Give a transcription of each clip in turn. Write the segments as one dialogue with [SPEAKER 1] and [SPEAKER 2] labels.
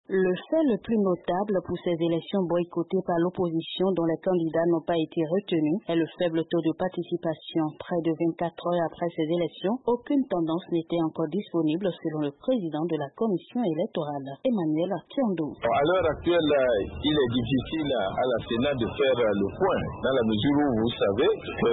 [SPEAKER 1] Le fait le plus notable pour ces élections boycottées par l'opposition dont les candidats n'ont pas été retenus est le faible taux de participation. Près de 24 heures après ces élections, aucune tendance n'était encore disponible selon le président de la commission électorale, Emmanuel Tiando.
[SPEAKER 2] À l'heure actuelle, il est difficile à la Sénat de faire le point, dans la mesure où vous savez que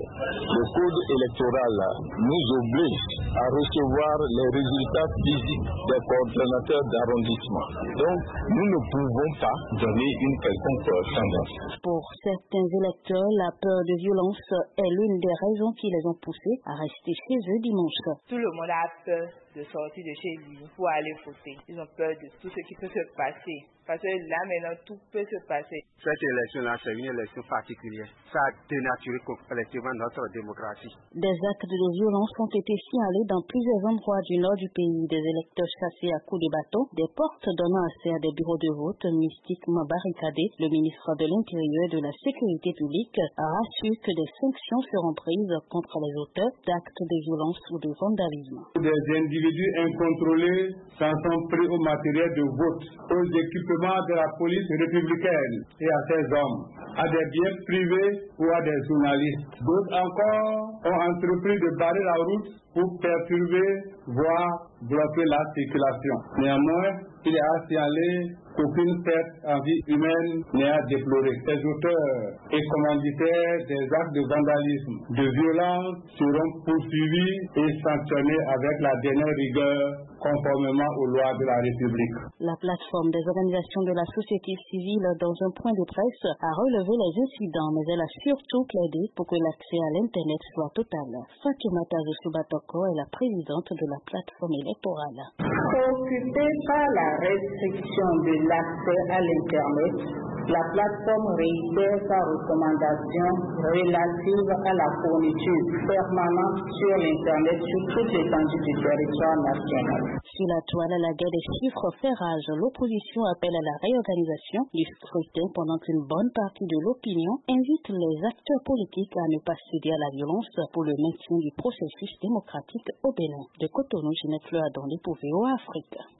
[SPEAKER 2] le code électoral nous oblige à recevoir les résultats physiques des coordonnateurs d'arrondissement. Donc, nous ne pouvons pas donner une quelconque tendance.
[SPEAKER 1] Pour certains électeurs, la peur de violence est l'une des raisons qui les ont poussés à rester chez eux dimanche.
[SPEAKER 3] Tout le monde a peur de sortir de chez lui pour aller voter. Ils ont peur de tout ce qui peut se passer. Parce que là, maintenant, tout peut se passer.
[SPEAKER 4] Cette élection-là, c'est une élection particulière. Ça a dénaturé collectivement notre démocratie.
[SPEAKER 1] Des actes de violence ont été signalés dans plusieurs endroits du nord du pays. Des électeurs chassés à coups de bâton, des portes donnant accès à des bureaux de vote mystiquement barricadés. Le ministre de l'Intérieur et de la Sécurité publique a rassuré que des sanctions seront prises contre les auteurs d'actes de violence ou de vandalisme.
[SPEAKER 5] Des individus incontrôlés s'en sont pris au matériel de vote, aux équipements de la police républicaine et à ses hommes, à des biens privés ou à des journalistes. D'autres encore ont entrepris de barrer la route pour perturber, voire bloquer la circulation. Néanmoins, il est à signaler qu'aucune perte en vie humaine n'est à déplorer. Les auteurs et commanditaires des actes de vandalisme, de violence seront poursuivis et sanctionnés avec la dernière rigueur conformément aux lois de la République.
[SPEAKER 1] La plateforme des organisations de la société civile, dans un point de presse, a relevé les incidents, mais elle a surtout plaidé pour que l'accès à l'Internet soit total. Fatimata Josubatoko est la présidente de la plateforme électorale.
[SPEAKER 6] Préoccupée par la restriction de l'accès à l'Internet, la plateforme réitère sa recommandation relative à la fourniture permanente sur l'Internet sur toute l'étendue du territoire national.
[SPEAKER 1] Sur la toile, la guerre des chiffres fait rage. L'opposition appelle à la réorganisation du scrutin pendant qu'une bonne partie de l'opinion invite les acteurs politiques à ne pas céder à la violence pour le maintien du processus démocratique au Bénin. De Cotonou, Ginette Leadon, pour VOA Afrique.